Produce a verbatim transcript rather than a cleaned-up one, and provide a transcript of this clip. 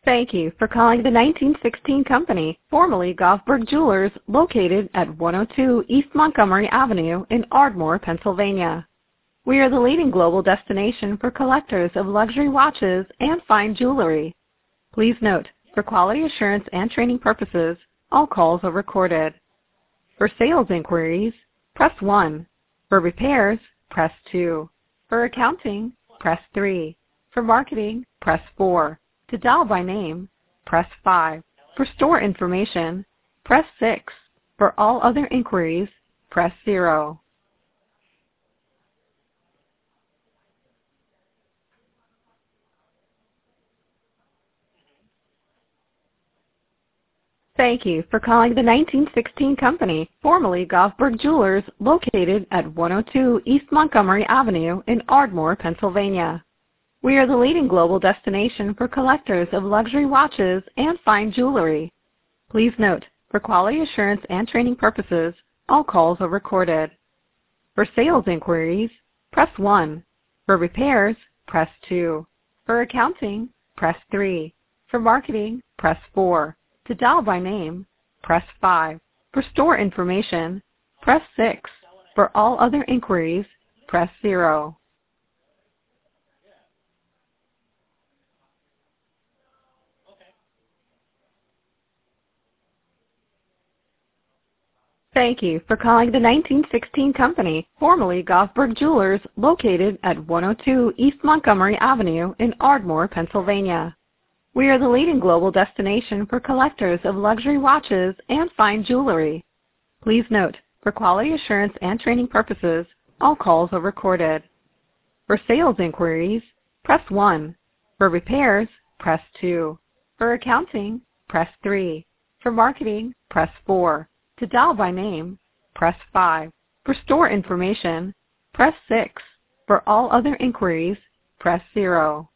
Thank you for calling the nineteen sixteen Company, formerly Goffberg Jewelers, located at one oh two East Montgomery Avenue in Ardmore, Pennsylvania. We are the leading global destination for collectors of luxury watches and fine jewelry. Please note, for quality assurance and training purposes, all calls are recorded. For sales inquiries, press one. For repairs, press two. For accounting, press three. For marketing, press four. To dial by name, press five. For store information, press six. For all other inquiries, press zero. Thank you for calling the nineteen sixteen Company, formerly Goffberg Jewelers, located at one oh two East Montgomery Avenue in Ardmore, Pennsylvania. We are the leading global destination for collectors of luxury watches and fine jewelry. Please note, for quality assurance and training purposes, all calls are recorded. For sales inquiries, press one. For repairs, press two. For accounting, press three. For marketing, press four. To dial by name, press five. For store information, press six. For all other inquiries, press zero. Thank you for calling the nineteen sixteen Company, formerly Goffberg Jewelers, located at one oh two East Montgomery Avenue in Ardmore, Pennsylvania. We are the leading global destination for collectors of luxury watches and fine jewelry. Please note, for quality assurance and training purposes, all calls are recorded. For sales inquiries, press one. For repairs, press two. For accounting, press three. For marketing, press four. To dial by name, press five. For store information, press six. For all other inquiries, press zero.